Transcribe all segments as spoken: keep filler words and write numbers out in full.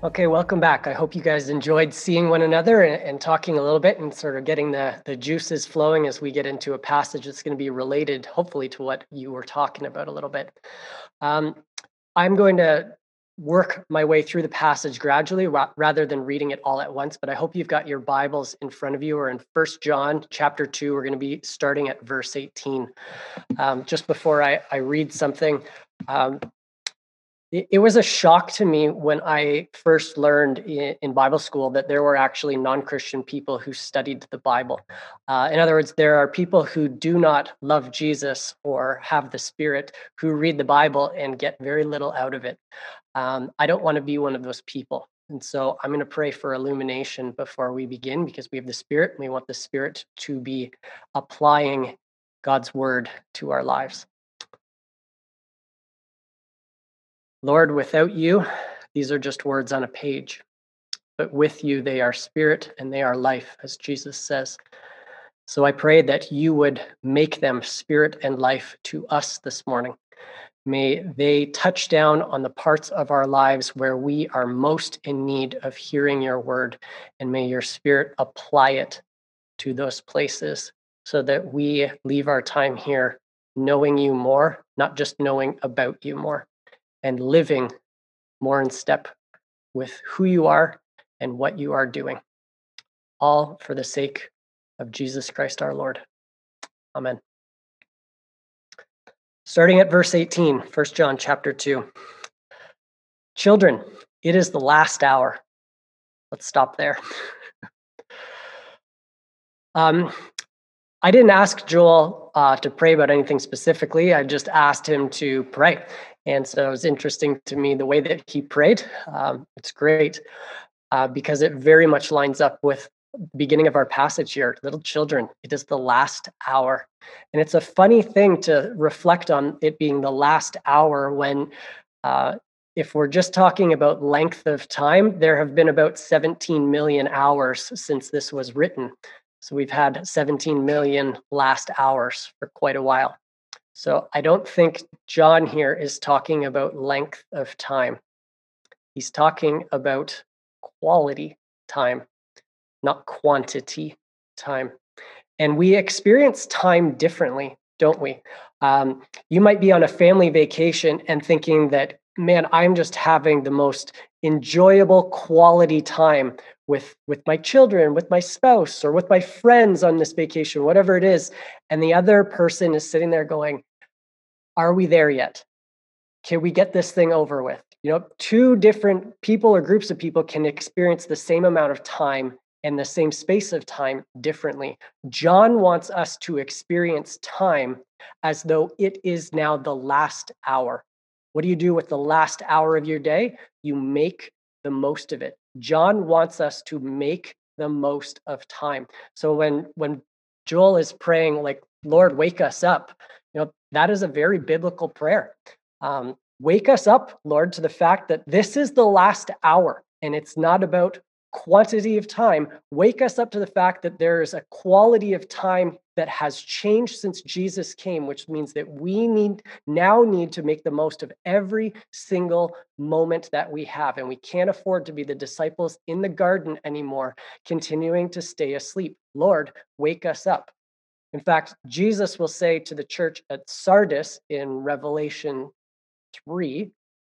Okay, welcome back. I hope you guys enjoyed seeing one another and, and talking a little bit and sort of getting the, the juices flowing as we get into a passage that's going to be related, hopefully, to what you were talking about a little bit. Um, I'm going to work my way through the passage gradually ra- rather than reading it all at once, but I hope you've got your Bibles in front of you or in First John chapter two. We're going to be starting at verse eighteen. Um, just before I, I read something, um, it, it was a shock to me when I first learned in, in Bible school that there were actually non-Christian people who studied the Bible. Uh, in other words, there are people who do not love Jesus or have the Spirit who read the Bible and get very little out of it. Um, I don't want to be one of those people. And so I'm going to pray for illumination before we begin because we have the Spirit and we want the Spirit to be applying God's word to our lives. Lord, without you, these are just words on a page, but with you, they are spirit and they are life, as Jesus says. So I pray that you would make them spirit and life to us this morning. May they touch down on the parts of our lives where we are most in need of hearing your word, and may your spirit apply it to those places so that we leave our time here knowing you more, not just knowing about you more, and living more in step with who you are and what you are doing, all for the sake of Jesus Christ our Lord. Amen. Starting at verse eighteen, First John chapter two. Children, it is the last hour. Let's stop there. um, I didn't ask Joel uh, to pray about anything specifically. I just asked him to pray. And so it was interesting to me the way that he prayed. Um, it's great. Uh, because it very much lines up with the beginning of our passage here. Little children, it is the last hour. And it's a funny thing to reflect on it being the last hour when, uh, if we're just talking about length of time, there have been about seventeen million hours since this was written. So we've had seventeen million last hours for quite a while. So I don't think John here is talking about length of time. He's talking about quality time, not quantity time. And we experience time differently, don't we? Um, you might be on a family vacation and thinking that, man, I'm just having the most enjoyable quality time with, with my children, with my spouse, or with my friends on this vacation, whatever it is. And the other person is sitting there going, are we there yet? Can we get this thing over with? You know, two different people or groups of people can experience the same amount of time and the same space of time differently. John wants us to experience time as though it is now the last hour. What do you do with the last hour of your day? You make the most of it. John wants us to make the most of time. So when when Joel is praying like, Lord, wake us up, you know, that is a very biblical prayer. Um, wake us up, Lord, to the fact that this is the last hour and it's not about quantity of time. Wake us up to the fact that there is a quality of time that has changed since Jesus came, which means that we need now need to make the most of every single moment that we have. And we can't afford to be the disciples in the garden anymore, continuing to stay asleep. Lord, wake us up. In fact, Jesus will say to the church at Sardis in Revelation three,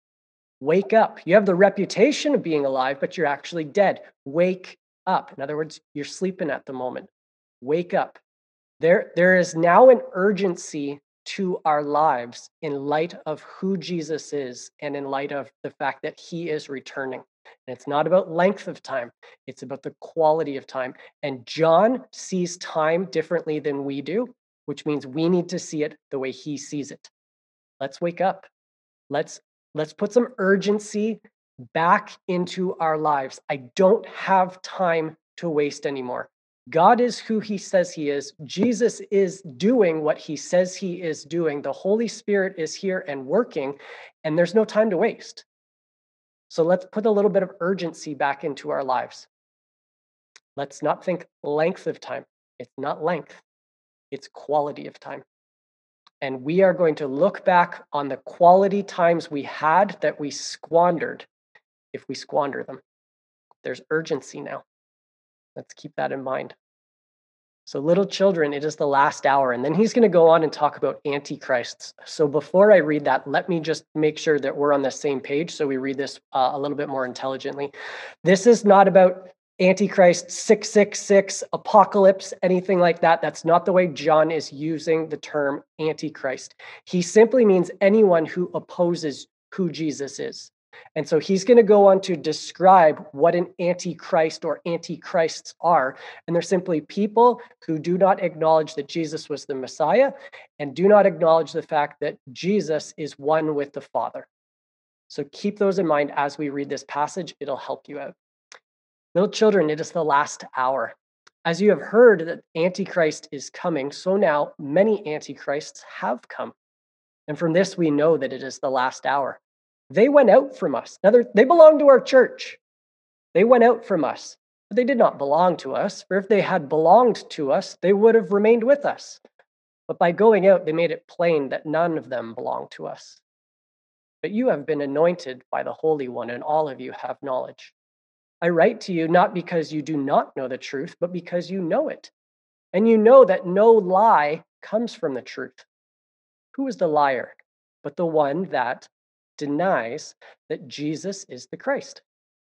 wake up. You have the reputation of being alive, but you're actually dead. Wake up. In other words, you're sleeping at the moment. Wake up. There, there is now an urgency to our lives in light of who Jesus is and in light of the fact that he is returning. And it's not about length of time, it's about the quality of time. And John sees time differently than we do, which means we need to see it the way he sees it. Let's wake up. Let's let's put some urgency back into our lives. I don't have time to waste anymore. God is who he says he is. Jesus is doing what he says he is doing. The Holy Spirit is here and working, and there's no time to waste. So let's put a little bit of urgency back into our lives. Let's not think length of time. It's not length, it's quality of time. And we are going to look back on the quality times we had that we squandered. if we squander them. There's urgency now. Let's keep that in mind. So, little children, it is the last hour. And then he's going to go on and talk about antichrists. So, before I read that, let me just make sure that we're on the same page so we read this uh, a little bit more intelligently. This is not about Antichrist six six six, apocalypse, anything like that. That's not the way John is using the term Antichrist. He simply means anyone who opposes who Jesus is. And so he's going to go on to describe what an antichrist or antichrists are. And they're simply people who do not acknowledge that Jesus was the Messiah and do not acknowledge the fact that Jesus is one with the Father. So keep those in mind as we read this passage. It'll help you out. Little children, it is the last hour. As you have heard that Antichrist is coming, so now many antichrists have come. And from this, we know that it is the last hour. They went out from us. Now, they belong to our church. They went out from us, but they did not belong to us. For if they had belonged to us, they would have remained with us. But by going out, they made it plain that none of them belong to us. But you have been anointed by the Holy One, and all of you have knowledge. I write to you not because you do not know the truth, but because you know it. And you know that no lie comes from the truth. Who is the liar but the one that denies that Jesus is the Christ?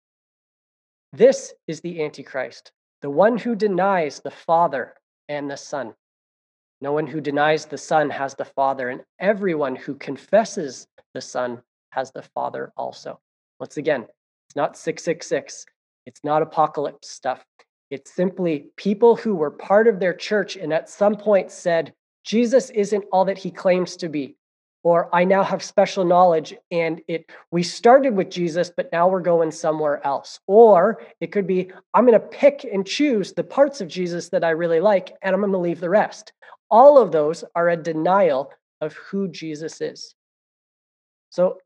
This is the Antichrist, the one who denies the Father and the Son. No one who denies the Son has the Father, and everyone who confesses the Son has the Father also. Once again, it's not six six six. It's not apocalypse stuff. It's simply people who were part of their church and at some point said, Jesus isn't all that he claims to be. Or I now have special knowledge and it we started with Jesus, but now we're going somewhere else. Or it could be, I'm going to pick and choose the parts of Jesus that I really like, and I'm going to leave the rest. All of those are a denial of who Jesus is. So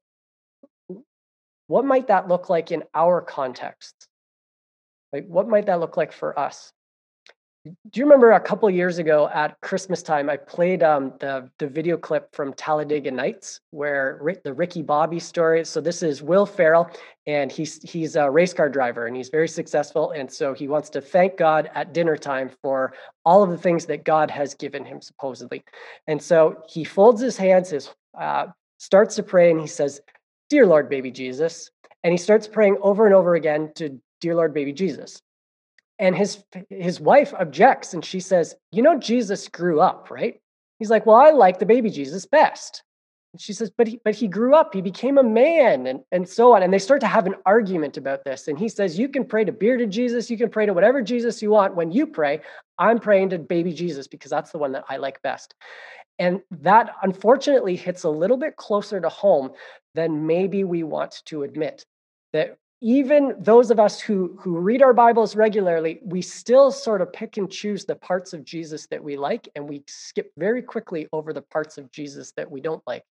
what might that look like in our context? Like, what might that look like for us? Do you remember a couple years ago at Christmas time, I played um, the, the video clip from Talladega Nights, where Rick, the Ricky Bobby story. So this is Will Ferrell, and he's he's a race car driver, and he's very successful. And so he wants to thank God at dinner time for all of the things that God has given him, supposedly. And so he folds his hands, his uh, starts to pray, and he says, "Dear Lord, baby Jesus," and he starts praying over and over again to "Dear Lord, baby Jesus." And his his wife objects and she says, "You know, Jesus grew up, right?" He's like, "Well, I like the baby Jesus best." And she says, but he, but he grew up, he became a man, and, and so on. And they start to have an argument about this. And he says, "You can pray to bearded Jesus, you can pray to whatever Jesus you want. When you pray, I'm praying to baby Jesus because that's the one that I like best." And that unfortunately hits a little bit closer to home than maybe we want to admit. That even those of us who, who read our Bibles regularly, we still sort of pick and choose the parts of Jesus that we like, and we skip very quickly over the parts of Jesus that we don't like.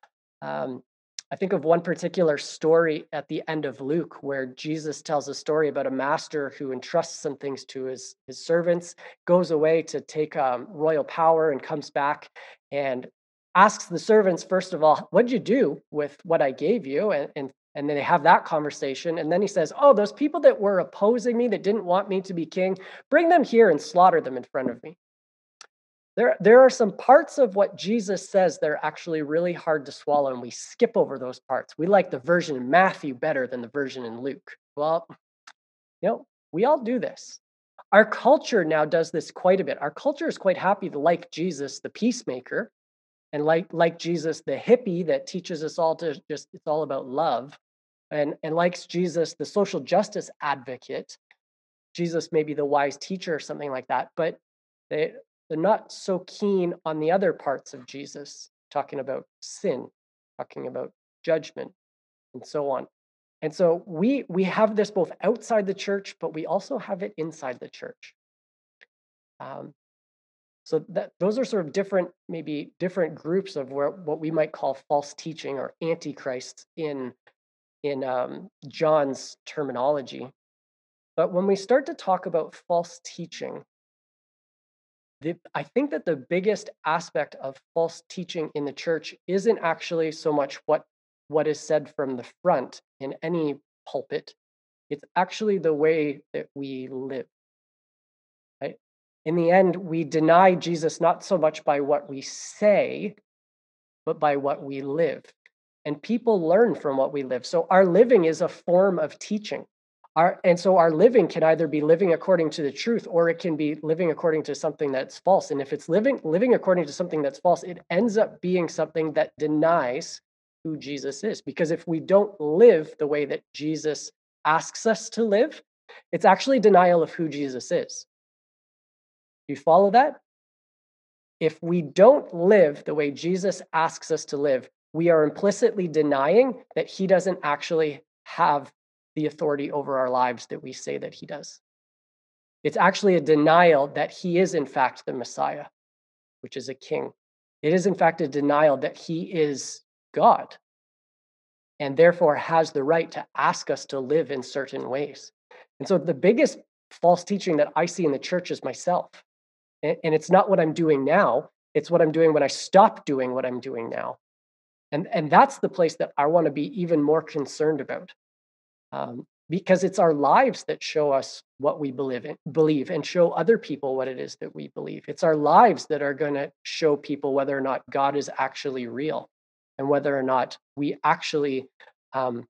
Um, I think of one particular story at the end of Luke where Jesus tells a story about a master who entrusts some things to his, his servants, goes away to take um, royal power and comes back and asks the servants, first of all, "What'd you do with what I gave you?" And, and And then they have that conversation. And then he says, "Oh, those people that were opposing me, that didn't want me to be king, bring them here and slaughter them in front of me." There, there are some parts of what Jesus says that are actually really hard to swallow, and we skip over those parts. We like the version in Matthew better than the version in Luke. Well, you know, we all do this. Our culture now does this quite a bit. Our culture is quite happy to like Jesus, the peacemaker, and like, like Jesus, the hippie that teaches us all to just, it's all about love. And, and likes Jesus, the social justice advocate. Jesus may be the wise teacher or something like that, but they, they're not so keen on the other parts of Jesus, talking about sin, talking about judgment, and so on. And so we we have this both outside the church, but we also have it inside the church. Um, so that those are sort of different, maybe different groups of where what we might call false teaching or antichrist in in um, John's terminology. But when we start to talk about false teaching, the, I think that the biggest aspect of false teaching in the church isn't actually so much what, what is said from the front in any pulpit. It's actually the way that we live. Right? In the end, we deny Jesus not so much by what we say, but by what we live. And people learn from what we live. So our living is a form of teaching. Our, and so our living can either be living according to the truth, or it can be living according to something that's false. And if it's living living according to something that's false, it ends up being something that denies who Jesus is. Because if we don't live the way that Jesus asks us to live, it's actually denial of who Jesus is. You follow that? If we don't live the way Jesus asks us to live, we are implicitly denying that he doesn't actually have the authority over our lives that we say that he does. It's actually a denial that he is, in fact, the Messiah, which is a king. It is, in fact, a denial that he is God and therefore has the right to ask us to live in certain ways. And so the biggest false teaching that I see in the church is myself. And it's not what I'm doing now. It's what I'm doing when I stop doing what I'm doing now. And, and that's the place that I want to be even more concerned about. Um, because it's our lives that show us what we believe in, believe and show other people what it is that we believe. It's our lives that are going to show people whether or not God is actually real and whether or not we actually um,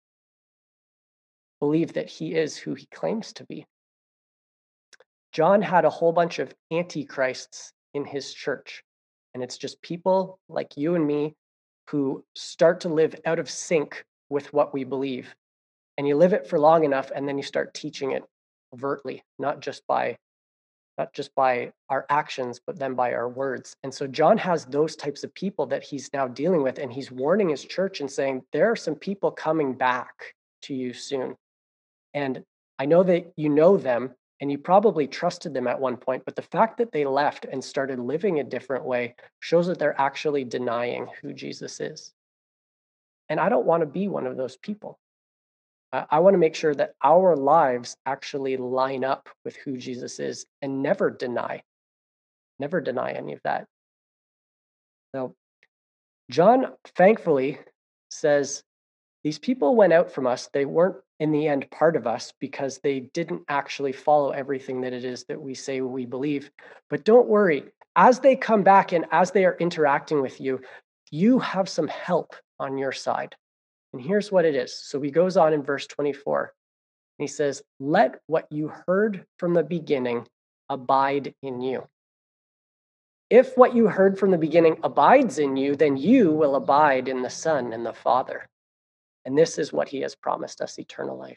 believe that he is who he claims to be. John had a whole bunch of antichrists in his church, and it's just people like you and me who start to live out of sync with what we believe. And you live it for long enough, and then you start teaching it overtly, not just by not just by our actions, but then by our words. And so John has those types of people that he's now dealing with, and he's warning his church and saying, there are some people coming back to you soon. And I know that you know them, and you probably trusted them at one point, but the fact that they left and started living a different way shows that they're actually denying who Jesus is. And I don't want to be one of those people. I want to make sure that our lives actually line up with who Jesus is and never deny, never deny any of that. So John, thankfully, says, these people went out from us. They weren't in the end part of us because they didn't actually follow everything that it is that we say we believe. But don't worry, as they come back and as they are interacting with you, you have some help on your side. And here's what it is. So he goes on in verse twenty-four. He says, let what you heard from the beginning abide in you. If what you heard from the beginning abides in you, then you will abide in the Son and the Father. And this is what he has promised us, eternal life.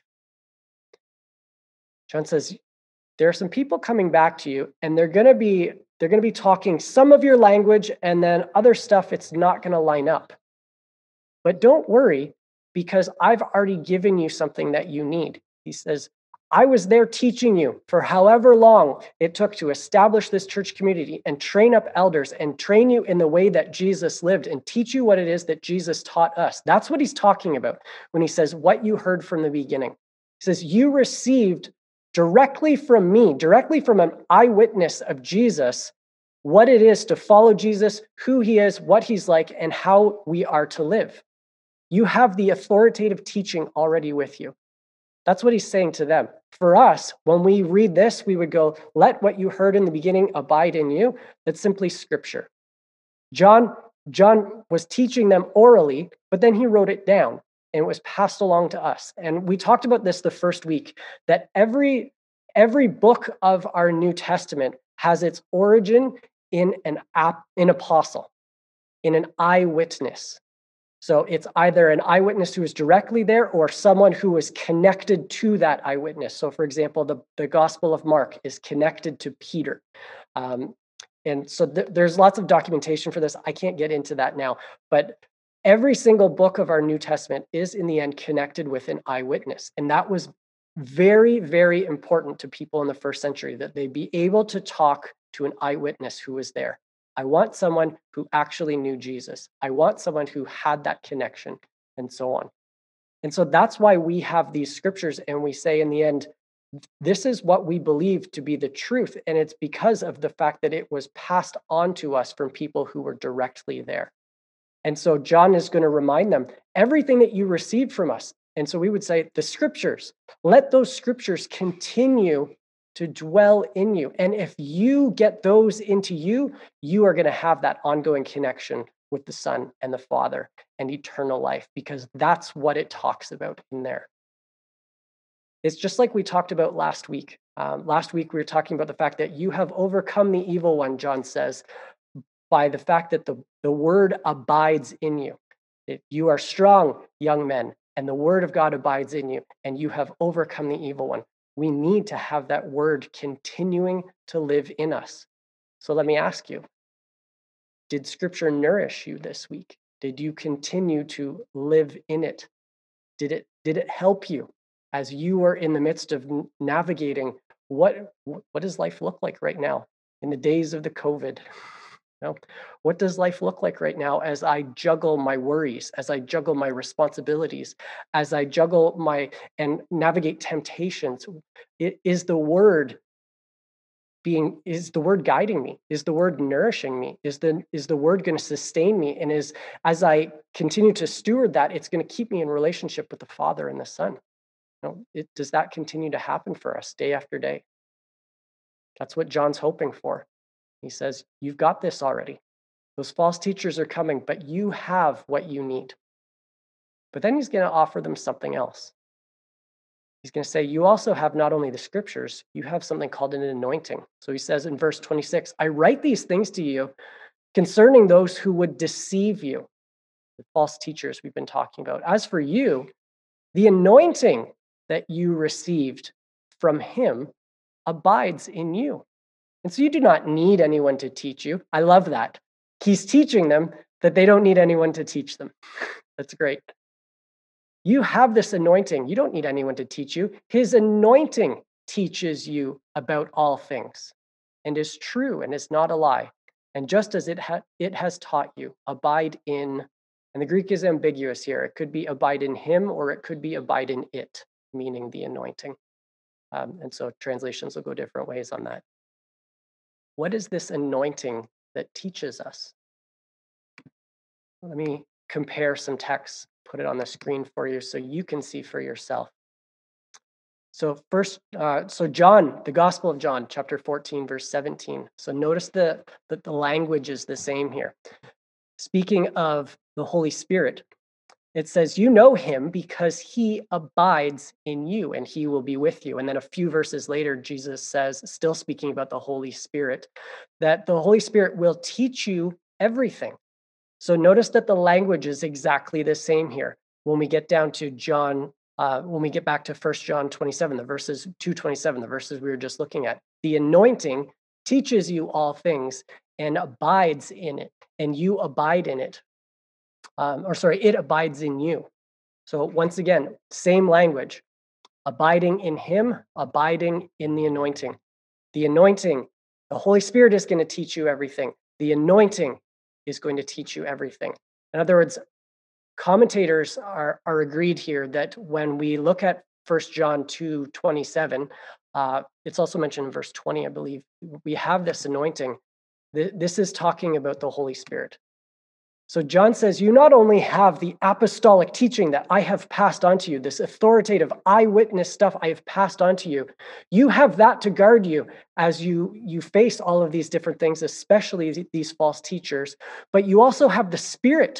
John says, there are some people coming back to you, and they're going to be they're going to be talking some of your language, and then other stuff, it's not going to line up. But don't worry, because I've already given you something that you need. He says, I was there teaching you for however long it took to establish this church community and train up elders and train you in the way that Jesus lived and teach you what it is that Jesus taught us. That's what he's talking about when he says, what you heard from the beginning. He says, you received directly from me, directly from an eyewitness of Jesus, what it is to follow Jesus, who he is, what he's like, and how we are to live. You have the authoritative teaching already with you. That's what he's saying to them. For us, when we read this, we would go, let what you heard in the beginning abide in you. That's simply scripture. John, John was teaching them orally, but then he wrote it down and it was passed along to us. And we talked about this the first week, that every, every book of our New Testament has its origin in an, an apostle, in an eyewitness. So it's either an eyewitness who is directly there or someone who is connected to that eyewitness. So for example, the, the Gospel of Mark is connected to Peter. Um, and so th- there's lots of documentation for this. I can't get into that now, but every single book of our New Testament is in the end connected with an eyewitness. And that was very, very important to people in the first century, that they be able to talk to an eyewitness who was there. I want someone who actually knew Jesus. I want someone who had that connection, and so on. And so that's why we have these scriptures, and we say in the end, this is what we believe to be the truth. And it's because of the fact that it was passed on to us from people who were directly there. And so John is going to remind them, everything that you received from us, And so we would say the scriptures, let those scriptures continue to dwell in you. And if you get those into you, you are going to have that ongoing connection with the Son and the Father and eternal life, because that's what it talks about in there. It's just like we talked about last week. Um, last week, we were talking about the fact that you have overcome the evil one, John says, by the fact that the, the word abides in you. If you are strong, young men, and the word of God abides in you, and you have overcome the evil one, we need to have that word continuing to live in us. So let me ask you, did scripture nourish you this week? Did you continue to live in it? Did it, did it help you as you were in the midst of navigating what, what does life look like right now in the days of the COVID? You know, what does life look like right now as I juggle my worries, as I juggle my responsibilities, as I juggle my and navigate temptations? It is the word being is the word guiding me? Is the word nourishing me? Is the is the word going to sustain me? And is as I continue to steward that, it's going to keep me in relationship with the Father and the Son. You know, it, does that continue to happen for us day after day? That's what John's hoping for. He says, you've got this already. Those false teachers are coming, but you have what you need. But then he's going to offer them something else. He's going to say, you also have not only the scriptures, you have something called an anointing. So he says in verse twenty-six, I write these things to you concerning those who would deceive you, the false teachers we've been talking about. As for you, the anointing that you received from him abides in you. And so you do not need anyone to teach you. I love that. He's teaching them that they don't need anyone to teach them. That's great. You have this anointing. You don't need anyone to teach you. His anointing teaches you about all things and is true and is not a lie. And just as it, ha- it has taught you, abide in, and the Greek is ambiguous here. It could be abide in him or it could be abide in it, meaning the anointing. Um, and so translations will go different ways on that. What is this anointing that teaches us? Let me compare some texts, put it on the screen for you so you can see for yourself. So first, uh, so John, the Gospel of John, chapter fourteen, verse seventeen. So notice the, that the language is the same here. Speaking of the Holy Spirit, it says, you know him because he abides in you and he will be with you. And then a few verses later, Jesus says, still speaking about the Holy Spirit, that the Holy Spirit will teach you everything. So notice that the language is exactly the same here. When we get down to John, uh, when we get back to First John twenty-seven, the verses two twenty-seven, the verses we were just looking at, the anointing teaches you all things and abides in it, and you abide in it. Um, or sorry, it abides in you. So once again, same language, abiding in him, abiding in the anointing. The anointing, the Holy Spirit is going to teach you everything. The anointing is going to teach you everything. In other words, commentators are, are agreed here that when we look at First John two twenty-seven, uh, it's also mentioned in verse twenty, I believe, we have this anointing. This is talking about the Holy Spirit. So John says, you not only have the apostolic teaching that I have passed on to you, this authoritative eyewitness stuff I have passed on to you, you have that to guard you as you, you face all of these different things, especially these false teachers, but you also have the Spirit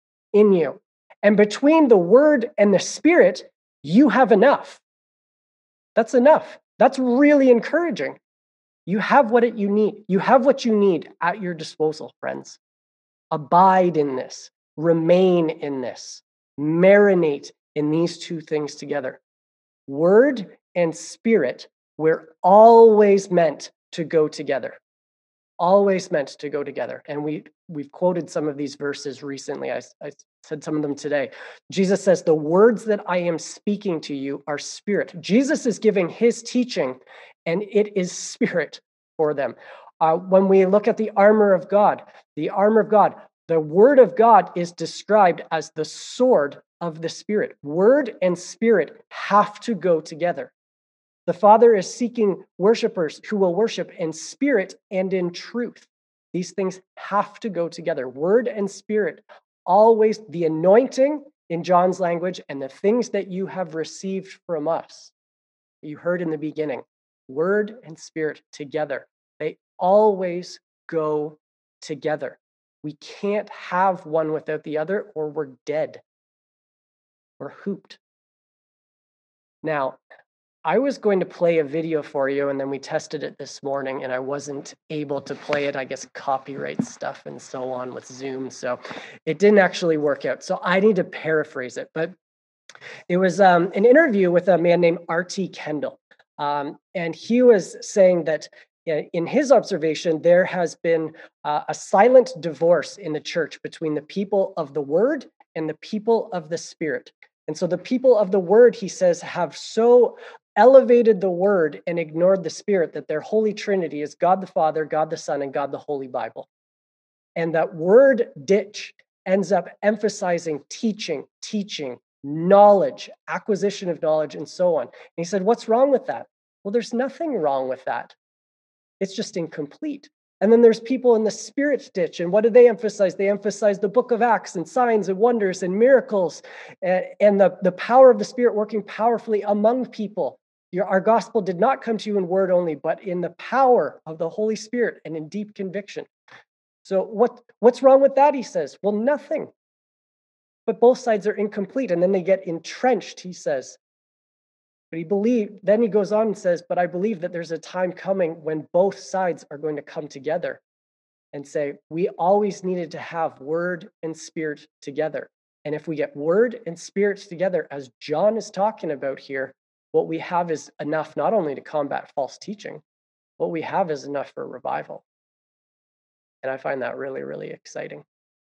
in you. And between the Word and the Spirit, you have enough. That's enough. That's really encouraging. You have what it, you need. You have what you need at your disposal, friends. Abide in this, remain in this, marinate in these two things together. Word and spirit, we're always meant to go together. Always meant to go together. And we, we've quoted some of these verses recently. I, I said some of them today. Jesus says, the words that I am speaking to you are spirit. Jesus is giving his teaching, and it is spirit for them. Uh, when we look at the armor of God, the armor of God, the word of God is described as the sword of the Spirit. Word and spirit have to go together. The Father is seeking worshipers who will worship in spirit and in truth. These things have to go together. Word and spirit, always the anointing in John's language, and the things that you have received from us, you heard in the beginning, word and spirit together. They always go together. We can't have one without the other, or we're dead. We're hooped. Now, I was going to play a video for you, and then we tested it this morning, and I wasn't able to play it. I guess copyright stuff and so on with Zoom, so it didn't actually work out. So I need to paraphrase it, but it was um, an interview with a man named R T Kendall, um, and he was saying that uh, in his observation, there has been uh, a silent divorce in the church between the people of the Word and the people of the Spirit. And so the people of the Word, he says, have so elevated the Word and ignored the Spirit that their Holy Trinity is God the Father, God the Son, and God the Holy Bible. And that word ditch ends up emphasizing teaching, teaching, knowledge, acquisition of knowledge, and so on. And he said, what's wrong with that? Well, there's nothing wrong with that. It's just incomplete. And then there's people in the spirit ditch. And what do they emphasize? They emphasize the book of Acts and signs and wonders and miracles and, and the, the power of the Spirit working powerfully among people. Your, our gospel did not come to you in word only, but in the power of the Holy Spirit and in deep conviction. So what, what's wrong with that, he says? Well, nothing. But both sides are incomplete, and then they get entrenched, he says. But he believed, then he goes on and says, but I believe that there's a time coming when both sides are going to come together and say, we always needed to have word and spirit together. And if we get word and spirit together, as John is talking about here, what we have is enough not only to combat false teaching, what we have is enough for revival. And I find that really, really exciting.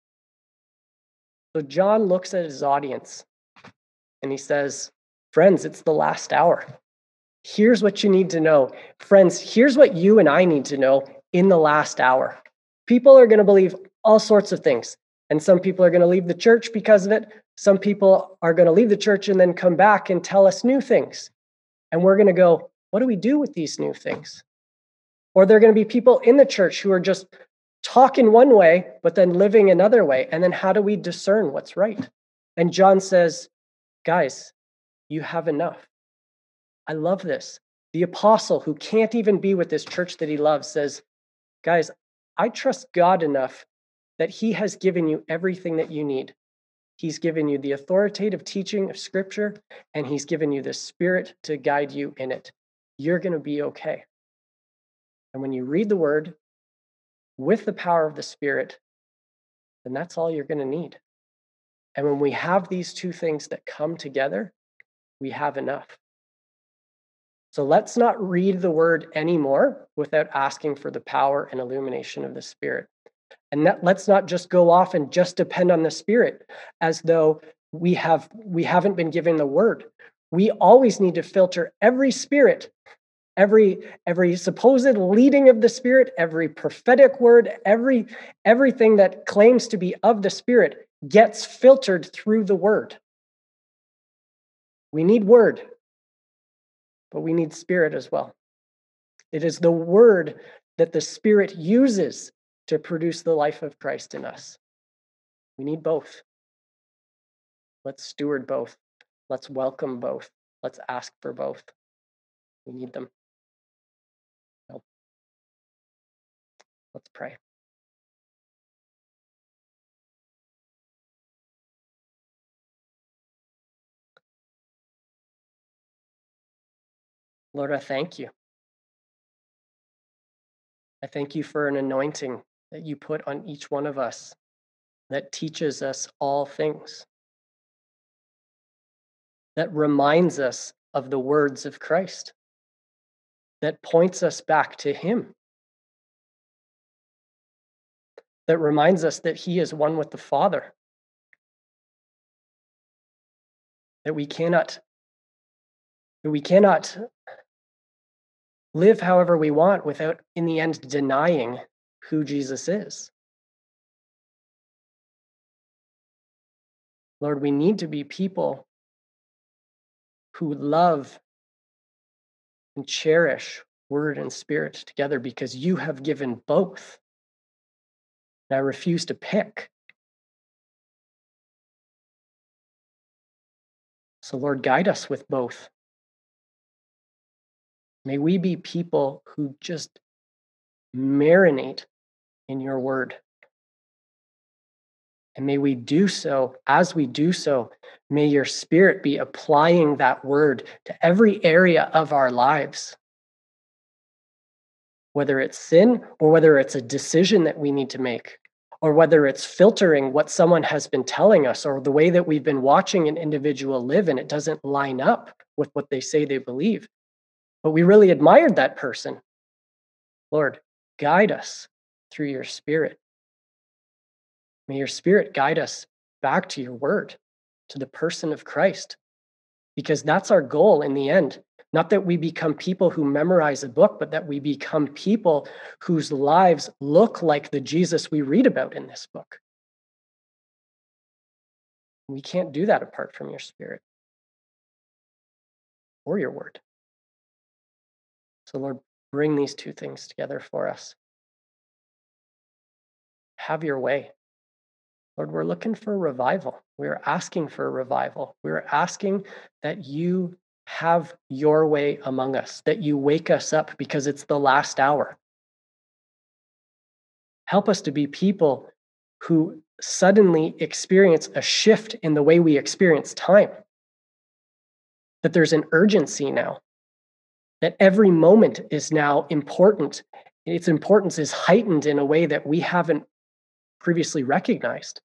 So John looks at his audience and he says, friends, it's the last hour. Here's what you need to know. Friends, here's what you and I need to know in the last hour. People are going to believe all sorts of things. And some people are going to leave the church because of it. Some people are going to leave the church and then come back and tell us new things. And we're going to go, what do we do with these new things? Or there are going to be people in the church who are just talking one way, but then living another way. And then how do we discern what's right? And John says, guys, you have enough. I love this. The apostle who can't even be with this church that he loves says, guys, I trust God enough that he has given you everything that you need. He's given you the authoritative teaching of Scripture, and he's given you the Spirit to guide you in it. You're going to be okay. And when you read the Word with the power of the Spirit, then that's all you're going to need. And when we have these two things that come together, we have enough. So let's not read the Word anymore without asking for the power and illumination of the Spirit. And that, let's not just go off and just depend on the Spirit as though we have we haven't been given the Word. We always need to filter every spirit, every every supposed leading of the Spirit, every prophetic word, every everything that claims to be of the Spirit gets filtered through the Word. We need Word, but we need Spirit as well. It is the Word that the Spirit uses to produce the life of Christ in us. We need both. Let's steward both. Let's welcome both. Let's ask for both. We need them. Let's pray. Lord, I thank you. I thank you for an anointing that you put on each one of us that teaches us all things, that reminds us of the words of Christ, that points us back to him, that reminds us that he is one with the Father, that we cannot, that we cannot live however we want without, in the end, denying who Jesus is. Lord, we need to be people who love and cherish Word and Spirit together because you have given both. And I refuse to pick. So, Lord, guide us with both. May we be people who just marinate in your word. And may we do so, as we do so, may your Spirit be applying that word to every area of our lives. Whether it's sin, or whether it's a decision that we need to make, or whether it's filtering what someone has been telling us, or the way that we've been watching an individual live and it doesn't line up with what they say they believe. But we really admired that person. Lord, guide us through your Spirit. May your Spirit guide us back to your word, to the person of Christ, because that's our goal in the end. Not that we become people who memorize a book, but that we become people whose lives look like the Jesus we read about in this book. We can't do that apart from your Spirit or your word. So, Lord, bring these two things together for us. Have your way. Lord, we're looking for revival. We're asking for revival. We're asking that you have your way among us, that you wake us up because it's the last hour. Help us to be people who suddenly experience a shift in the way we experience time. That there's an urgency now, that every moment is now important. Its importance is heightened in a way that we haven't previously recognized.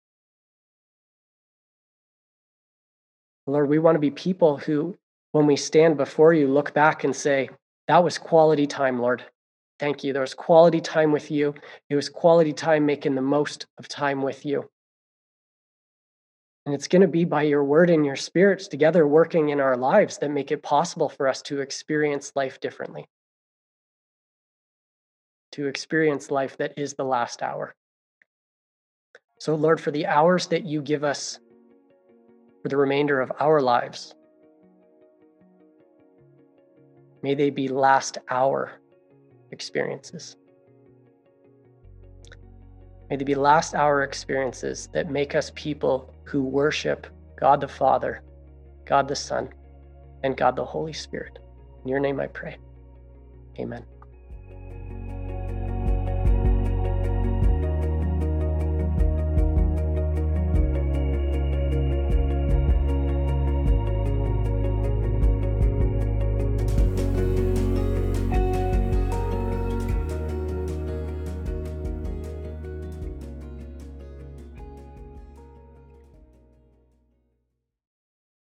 Lord, we want to be people who, when we stand before you, look back and say, that was quality time, Lord. Thank you. There was quality time with you. It was quality time making the most of time with you. And it's going to be by your word and your spirits together working in our lives that make it possible for us to experience life differently. To experience life that is the last hour. So, Lord, for the hours that you give us for the remainder of our lives, may they be last hour experiences. May they be last hour experiences that make us people who worship God the Father, God the Son, and God the Holy Spirit. In your name I pray. Amen.